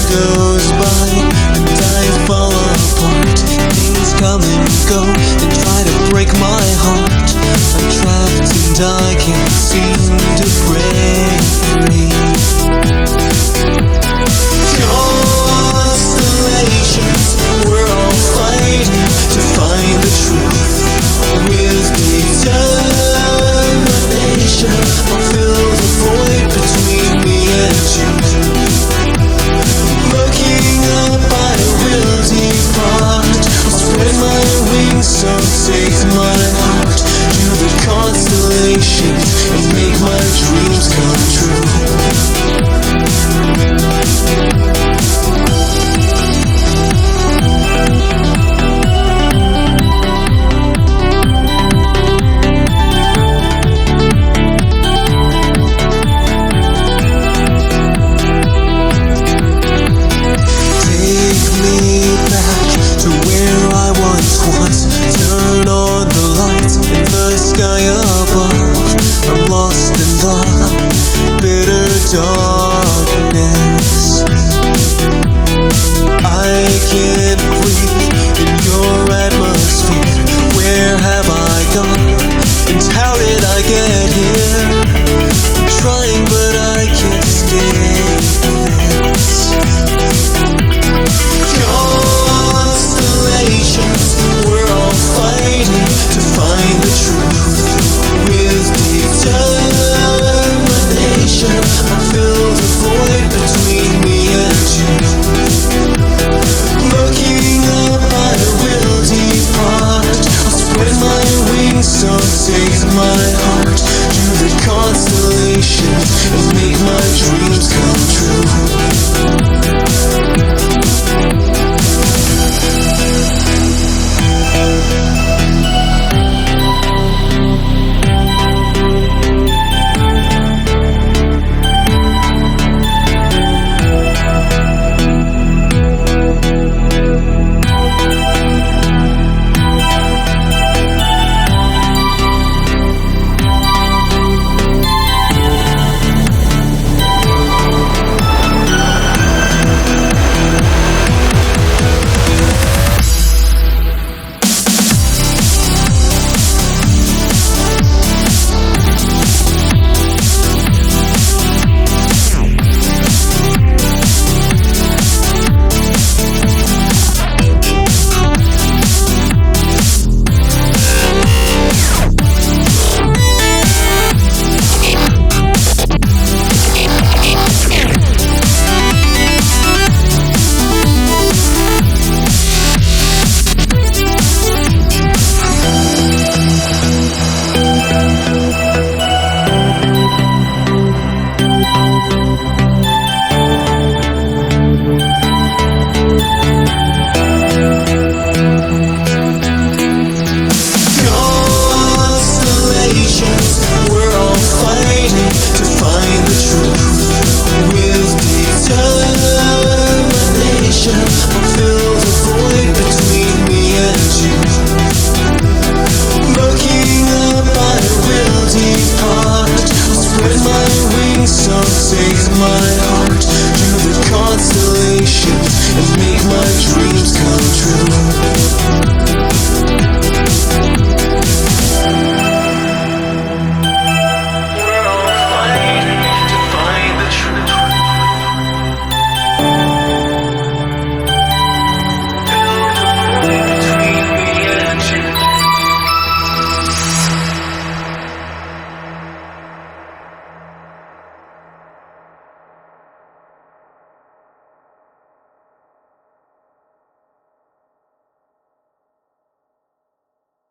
goes by and I fall apart. Things come and go and try to break my heart. I'm trapped and I can't seem to break free. Constellations, we're all fighting to find the truth. With determination, I'll fill the void between me and you. Looking up, I will depart. I'll spread my wings, so take my heart to the constellations and make my dreams come true. Turn on the lights in the sky above. I'm lost in the bitter darkness. I can't breathe.